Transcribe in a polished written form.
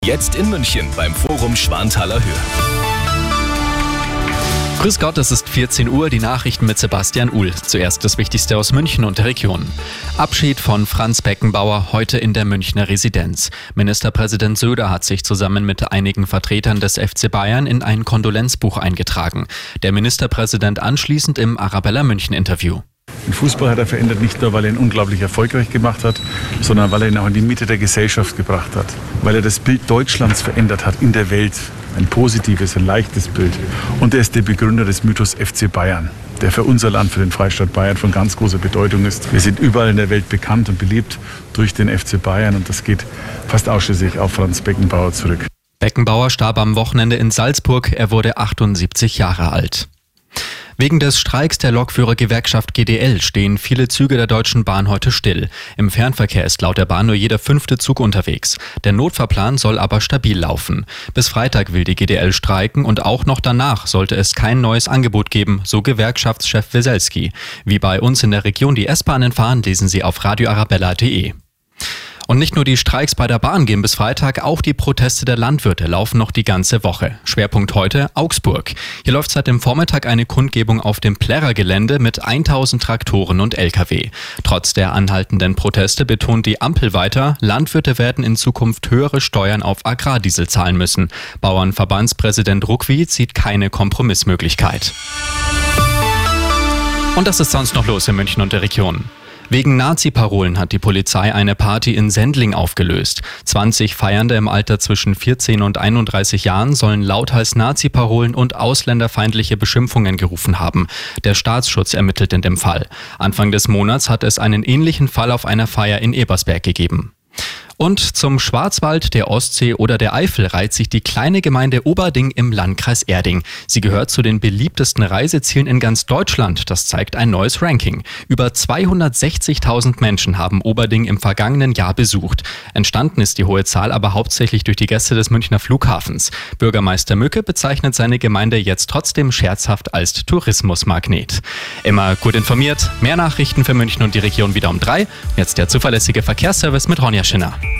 Jetzt in München beim Forum Schwanthaler Höhe. Grüß Gott, es ist 14 Uhr, die Nachrichten mit Sebastian Uhl. Zuerst das Wichtigste aus München und der Region. Abschied von Franz Beckenbauer heute in der Münchner Residenz. Ministerpräsident Söder hat sich zusammen mit einigen Vertretern des FC Bayern in ein Kondolenzbuch eingetragen. Der Ministerpräsident anschließend im Arabella München Interview. Den Fußball hat er verändert, nicht nur, weil er ihn unglaublich erfolgreich gemacht hat, sondern weil er ihn auch in die Mitte der Gesellschaft gebracht hat. Weil er das Bild Deutschlands verändert hat in der Welt. Ein positives, ein leichtes Bild. Und er ist der Begründer des Mythos FC Bayern, der für unser Land, für den Freistaat Bayern von ganz großer Bedeutung ist. Wir sind überall in der Welt bekannt und beliebt durch den FC Bayern und das geht fast ausschließlich auf Franz Beckenbauer zurück. Beckenbauer starb am Wochenende in Salzburg. Er wurde 78 Jahre alt. Wegen des Streiks der Lokführergewerkschaft GDL stehen viele Züge der Deutschen Bahn heute still. Im Fernverkehr ist laut der Bahn nur jeder 5. Zug unterwegs. Der Notfahrplan soll aber stabil laufen. Bis Freitag will die GDL streiken und auch noch danach sollte es kein neues Angebot geben, so Gewerkschaftschef Weselski. Wie bei uns in der Region die S-Bahnen fahren, lesen Sie auf radioarabella.de. Und nicht nur die Streiks bei der Bahn gehen bis Freitag, auch die Proteste der Landwirte laufen noch die ganze Woche. Schwerpunkt heute Augsburg. Hier läuft seit dem Vormittag eine Kundgebung auf dem Plärrer-Gelände mit 1000 Traktoren und Lkw. Trotz der anhaltenden Proteste betont die Ampel weiter, Landwirte werden in Zukunft höhere Steuern auf Agrardiesel zahlen müssen. Bauernverbandspräsident Ruckwi sieht keine Kompromissmöglichkeit. Und das ist sonst noch los in München und der Region. Wegen Nazi-Parolen hat die Polizei eine Party in Sendling aufgelöst. 20 Feiernde im Alter zwischen 14 und 31 Jahren sollen lauthals Nazi-Parolen und ausländerfeindliche Beschimpfungen gerufen haben. Der Staatsschutz ermittelt in dem Fall. Anfang des Monats hat es einen ähnlichen Fall auf einer Feier in Ebersberg gegeben. Und zum Schwarzwald, der Ostsee oder der Eifel reiht sich die kleine Gemeinde Oberding im Landkreis Erding. Sie gehört zu den beliebtesten Reisezielen in ganz Deutschland. Das zeigt ein neues Ranking. Über 260.000 Menschen haben Oberding im vergangenen Jahr besucht. Entstanden ist die hohe Zahl aber hauptsächlich durch die Gäste des Münchner Flughafens. Bürgermeister Mücke bezeichnet seine Gemeinde jetzt trotzdem scherzhaft als Tourismusmagnet. Immer gut informiert. Mehr Nachrichten für München und die Region wieder um 3. Jetzt der zuverlässige Verkehrsservice mit Ronja Schinner.